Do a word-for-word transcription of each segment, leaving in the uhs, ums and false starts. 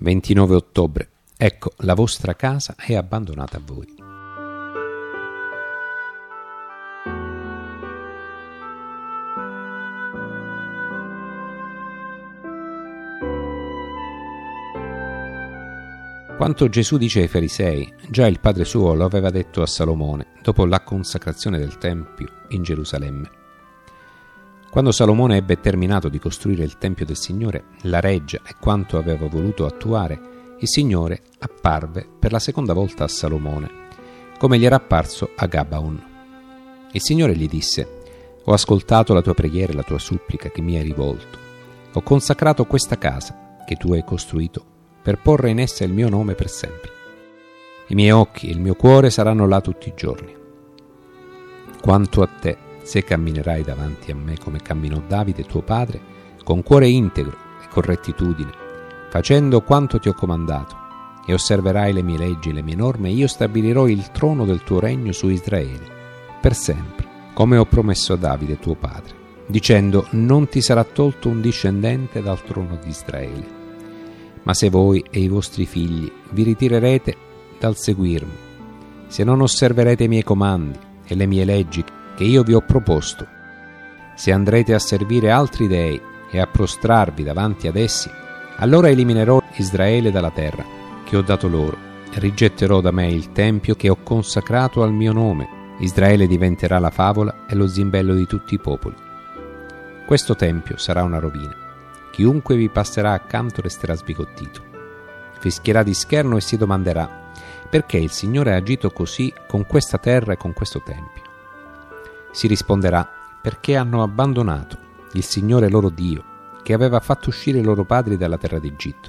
ventinove ottobre. Ecco, la vostra casa è abbandonata a voi. Quanto Gesù dice ai farisei, già il Padre suo lo aveva detto a Salomone dopo la consacrazione del Tempio in Gerusalemme. Quando Salomone ebbe terminato di costruire il Tempio del Signore, la reggia e quanto aveva voluto attuare, il Signore apparve per la seconda volta a Salomone, come gli era apparso a Gabaon. Il Signore gli disse: «Ho ascoltato la tua preghiera e la tua supplica che mi hai rivolto. Ho consacrato questa casa che tu hai costruito per porre in essa il mio nome per sempre. I miei occhi e il mio cuore saranno là tutti i giorni. Quanto a te, se camminerai davanti a me come camminò Davide tuo padre, con cuore integro e con rettitudine, facendo quanto ti ho comandato, e osserverai le mie leggi e le mie norme, io stabilirò il trono del tuo regno su Israele per sempre, come ho promesso a Davide tuo padre, dicendo: non ti sarà tolto un discendente dal trono di Israele. Ma se voi e i vostri figli vi ritirerete dal seguirmi, se non osserverete i miei comandi e le mie leggi che io vi ho proposto, se andrete a servire altri dei e a prostrarvi davanti ad essi, allora eliminerò Israele dalla terra che ho dato loro e rigetterò da me il tempio che ho consacrato al mio nome. Israele diventerà la favola e lo zimbello di tutti i popoli. Questo tempio sarà una rovina. Chiunque vi passerà accanto resterà sbigottito. Fischierà di scherno e si domanderà: perché il Signore ha agito così con questa terra e con questo tempio? Si risponderà: perché hanno abbandonato il Signore loro Dio, che aveva fatto uscire i loro padri dalla terra d'Egitto,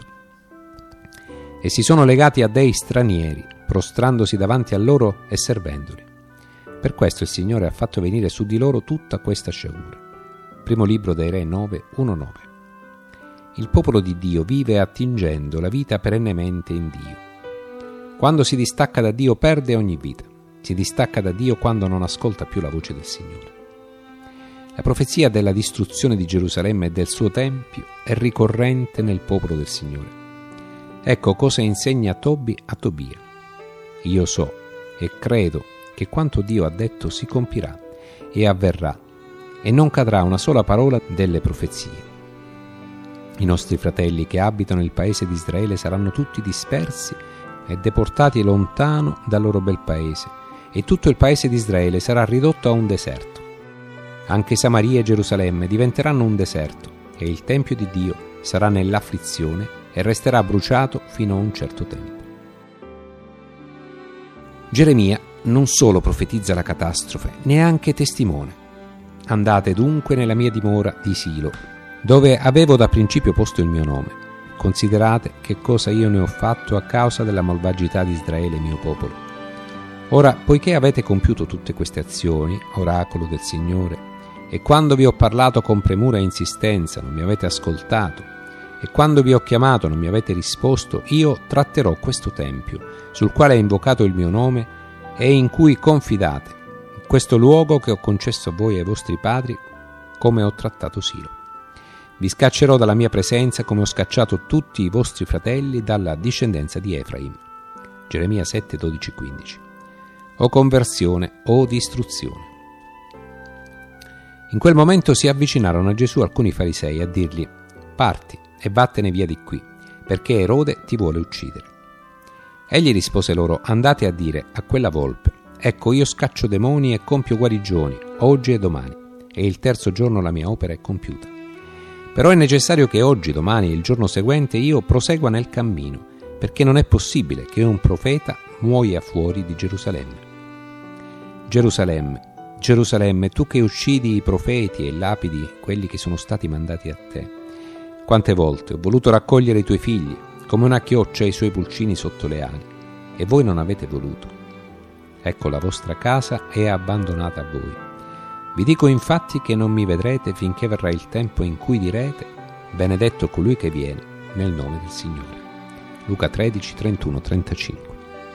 e si sono legati a dei stranieri, prostrandosi davanti a loro e servendoli. Per questo il Signore ha fatto venire su di loro tutta questa sciagura. Primo libro dei Re nove, uno nove. Il popolo di Dio vive attingendo la vita perennemente in Dio. Quando si distacca da Dio perde ogni vita. Si distacca da Dio quando non ascolta più la voce del Signore. La profezia della distruzione di Gerusalemme e del suo Tempio è ricorrente nel popolo del Signore. Ecco cosa insegna Tobi a Tobia. Io so e credo che quanto Dio ha detto si compirà e avverrà, e non cadrà una sola parola delle profezie. I nostri fratelli che abitano il paese di Israele saranno tutti dispersi e deportati lontano dal loro bel paese, e tutto il paese di Israele sarà ridotto a un deserto. Anche Samaria e Gerusalemme diventeranno un deserto, e il Tempio di Dio sarà nell'afflizione e resterà bruciato fino a un certo tempo. Geremia non solo profetizza la catastrofe, neanche testimone. Andate dunque nella mia dimora di Silo, dove avevo da principio posto il mio nome. Considerate che cosa io ne ho fatto a causa della malvagità di Israele, mio popolo. Ora, poiché avete compiuto tutte queste azioni, oracolo del Signore, e quando vi ho parlato con premura e insistenza non mi avete ascoltato, e quando vi ho chiamato non mi avete risposto, io tratterò questo tempio, sul quale è invocato il mio nome e in cui confidate, questo luogo che ho concesso a voi e ai vostri padri, come ho trattato Silo. Vi scaccerò dalla mia presenza come ho scacciato tutti i vostri fratelli dalla discendenza di Efraim. Geremia sette, dodici, quindici. O conversione o distruzione. In quel momento si avvicinarono a Gesù alcuni farisei a dirgli: parti e vattene via di qui, perché Erode ti vuole uccidere. Egli rispose loro: andate a dire a quella volpe: ecco, io scaccio demoni e compio guarigioni oggi e domani, e il terzo giorno la mia opera è compiuta. Però è necessario che oggi, domani e il giorno seguente io prosegua nel cammino, perché non è possibile che un profeta muoia fuori di Gerusalemme. Gerusalemme, Gerusalemme, tu che uccidi i profeti e lapidi quelli che sono stati mandati a te. Quante volte ho voluto raccogliere i tuoi figli, come una chioccia i suoi pulcini sotto le ali, e voi non avete voluto. Ecco, la vostra casa è abbandonata a voi. Vi dico infatti che non mi vedrete finché verrà il tempo in cui direte: benedetto colui che viene nel nome del Signore. Luca tredici, trentuno, trentacinque.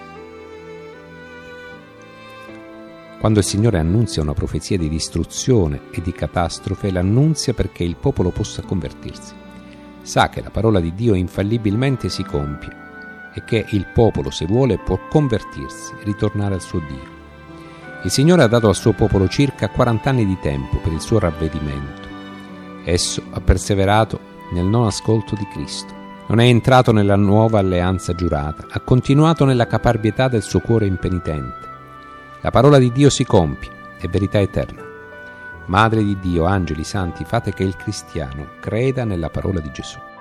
Quando il Signore annunzia una profezia di distruzione e di catastrofe, l'annunzia perché il popolo possa convertirsi. sa che la parola di Dio infallibilmente si compie e che il popolo, se vuole, può convertirsi e ritornare al suo Dio. Il Signore ha dato al suo popolo circa quaranta anni di tempo per il suo ravvedimento. Esso ha perseverato nel non ascolto di Cristo, non è entrato nella nuova alleanza giurata, ha continuato nella caparbietà del suo cuore impenitente. La parola di Dio si compie, è verità eterna. Madre di Dio, angeli, santi, fate che il cristiano creda nella parola di Gesù.